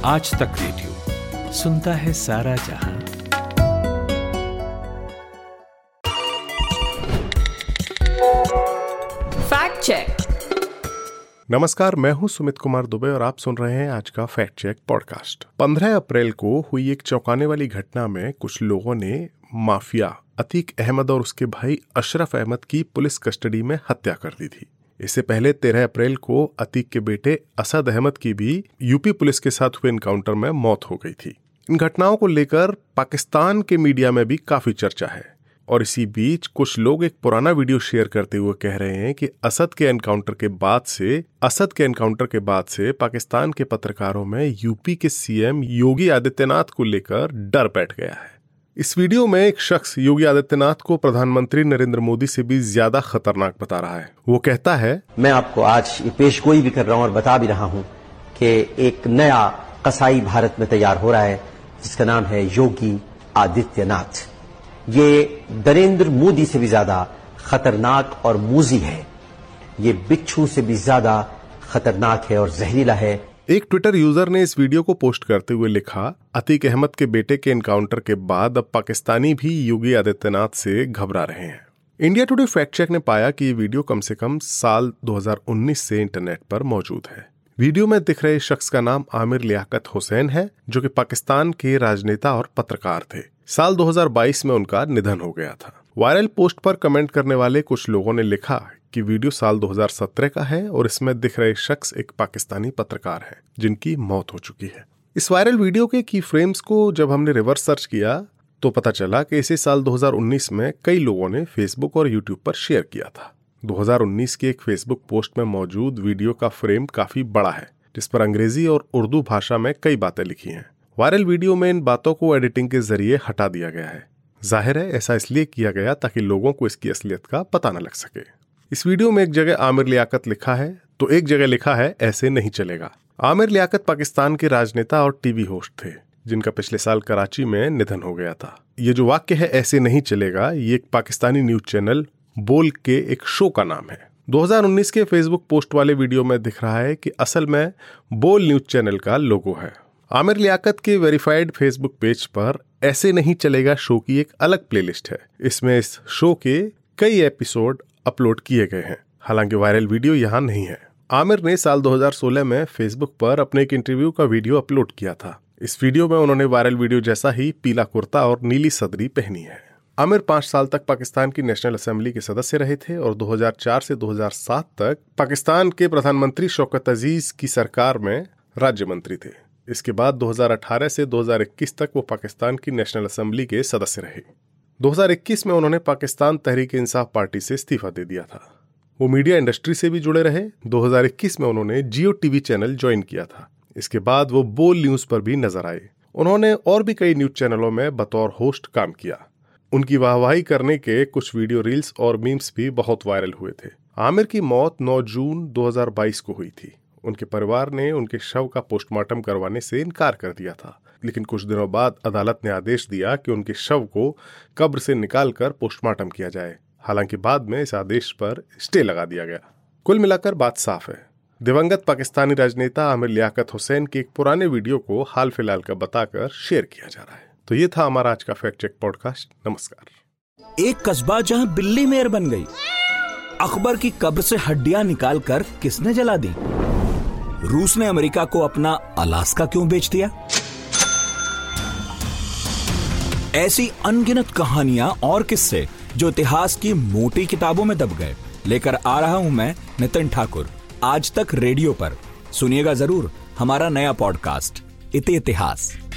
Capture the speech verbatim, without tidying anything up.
आज तक रेडियो सुनता है सारा जहां। Fact check. नमस्कार, मैं हूं सुमित कुमार दुबे और आप सुन रहे हैं आज का फैक्ट चेक पॉडकास्ट। पंद्रह अप्रैल को हुई एक चौंकाने वाली घटना में कुछ लोगों ने माफिया अतीक अहमद और उसके भाई अशरफ अहमद की पुलिस कस्टडी में हत्या कर दी थी। इससे पहले तेरह अप्रैल को अतीक के बेटे असद अहमद की भी यूपी पुलिस के साथ हुए एनकाउंटर में मौत हो गई थी। इन घटनाओं को लेकर पाकिस्तान के मीडिया में भी काफी चर्चा है और इसी बीच कुछ लोग एक पुराना वीडियो शेयर करते हुए कह रहे हैं कि असद के एनकाउंटर के बाद से असद के एनकाउंटर के बाद से पाकिस्तान के पत्रकारों में यूपी के सीएम योगी आदित्यनाथ को लेकर डर बैठ गया है। इस वीडियो में एक शख्स योगी आदित्यनाथ को प्रधानमंत्री नरेंद्र मोदी से भी ज्यादा खतरनाक बता रहा है। वो कहता है, मैं आपको आज ये पेशगोई भी कर रहा हूं और बता भी रहा हूं कि एक नया कसाई भारत में तैयार हो रहा है जिसका नाम है योगी आदित्यनाथ। ये नरेंद्र मोदी से भी ज्यादा खतरनाक और मूजी है। ये बिच्छू से भी ज्यादा खतरनाक है और जहरीला है। एक ट्विटर यूजर ने इस वीडियो को पोस्ट करते हुए लिखा, अतीक अहमद के बेटे के एनकाउंटर के बाद अब पाकिस्तानी भी योगी आदित्यनाथ से घबरा रहे हैं। इंडिया टुडे फैक्ट चेक ने पाया कि ये वीडियो कम से कम साल दो हज़ार उन्नीस से इंटरनेट पर मौजूद है। वीडियो में दिख रहे शख्स का नाम आमिर लियाकत हुसैन है, जो कि पाकिस्तान के राजनेता और पत्रकार थे। साल दो हज़ार बाईस में उनका निधन हो गया था। वायरल पोस्ट पर कमेंट करने वाले कुछ लोगों ने लिखा कि वीडियो साल दो हज़ार सत्रह का है और इसमें दिख रहे शख्स एक पाकिस्तानी पत्रकार हैं जिनकी मौत हो चुकी है। इस वायरल वीडियो के की फ्रेम्स को जब हमने रिवर्स सर्च किया तो पता चला कि इसे साल दो हज़ार उन्नीस में कई लोगों ने फेसबुक और यूट्यूब पर शेयर किया था। दो हज़ार उन्नीस के एक फेसबुक पोस्ट में मौजूद वीडियो का फ्रेम काफी बड़ा है, जिस पर अंग्रेजी और उर्दू भाषा में कई बातें लिखी हैं। वायरल वीडियो में इन बातों को एडिटिंग के जरिए हटा दिया गया है। जाहिर है ऐसा इसलिए किया गया ताकि लोगों को इसकी असलियत का पता न लग सके। इस वीडियो में एक जगह आमिर लियाकत लिखा है तो एक जगह लिखा है ऐसे नहीं चलेगा। आमिर लियाकत पाकिस्तान के राजनेता और टीवी होस्ट थे जिनका पिछले साल कराची में निधन हो गया था। ये जो वाक्य है ऐसे नहीं चलेगा, ये एक पाकिस्तानी न्यूज चैनल बोल के एक शो का नाम है। दो हज़ार उन्नीस के फेसबुक पोस्ट वाले वीडियो में दिख रहा है कि असल में बोल न्यूज चैनल का लोगो है। आमिर लियाकत के वेरीफाइड फेसबुक पेज पर ऐसे नहीं चलेगा शो की एक अलग प्लेलिस्ट है। इसमें इस शो के कई एपिसोड अपलोड किए गए हैं, हालांकि वायरल वीडियो यहाँ नहीं है। आमिर ने साल दो हज़ार सोलह में फेसबुक पर अपने एक इंटरव्यू का वीडियो अपलोड किया था। इस वीडियो में उन्होंने वायरल वीडियो जैसा ही पीला कुर्ता और नीली सदरी पहनी है। आमिर पांच साल तक पाकिस्तान की नेशनल असेंबली के सदस्य रहे थे और दो हज़ार चार से दो हज़ार सात तक पाकिस्तान के प्रधानमंत्री शौकत अजीज की सरकार में राज्य मंत्री थे। इसके बाद दो हज़ार अठारह से दो हज़ार इक्कीस तक वो पाकिस्तान की नेशनल असेंबली के सदस्य रहे। दो हज़ार इक्कीस में उन्होंने पाकिस्तान तहरीक इंसाफ पार्टी से इस्तीफा दे दिया था। वो मीडिया इंडस्ट्री से भी जुड़े रहे। दो हज़ार इक्कीस में उन्होंने जियो टीवी चैनल ज्वाइन किया था। इसके बाद वो बोल न्यूज पर भी नजर आए। उन्होंने और भी कई न्यूज चैनलों में बतौर होस्ट काम किया। उनकी वाहवाही करने के कुछ वीडियो रील्स और मीम्स भी बहुत वायरल हुए थे। आमिर की मौत नौ जून दो हज़ार बाईस को हुई थी। उनके परिवार ने उनके शव का पोस्टमार्टम करवाने से इनकार कर दिया था, लेकिन कुछ दिनों बाद अदालत ने आदेश दिया कि उनके शव को कब्र से निकालकर पोस्टमार्टम किया जाए। हालांकि बाद में इस आदेश पर स्टे लगा दिया गया। कुल मिलाकर बात साफ है, दिवंगत पाकिस्तानी राजनेता आमिर लियाकत हुसैन के एक पुराने वीडियो को हाल फिलहाल का बताकर शेयर किया जा रहा है। तो ये था हमारा आज का फैक्ट चेक पॉडकास्ट। नमस्कार। एक कस्बा जहां बिल्ली मेयर बन गई, अकबर की कब्र से हड्डियां निकालकर किसने जला दी? रूस ने अमेरिका को अपना अलास्का क्यों बेच दिया? ऐसी अनगिनत कहानियां और किस्से जो इतिहास की मोटी किताबों में दब गए, लेकर आ रहा हूं मैं नितिन ठाकुर आज तक रेडियो पर। सुनिएगा जरूर हमारा नया पॉडकास्ट इति इतिहास।